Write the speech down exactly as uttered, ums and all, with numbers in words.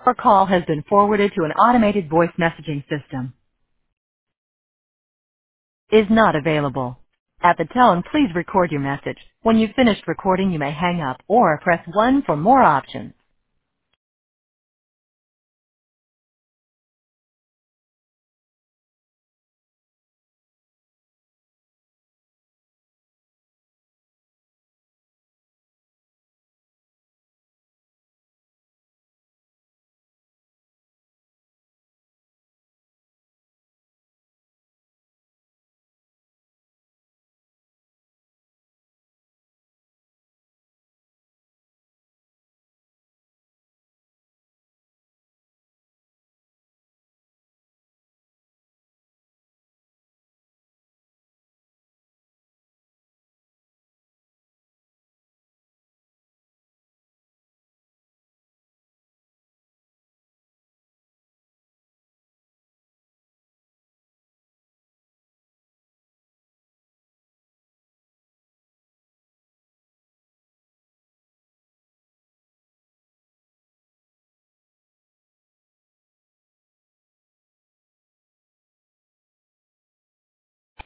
Your call has been forwarded to an automated voice messaging system. Is not available. At the tone, please record your message. When you've finished recording, you may hang up or press one for more options.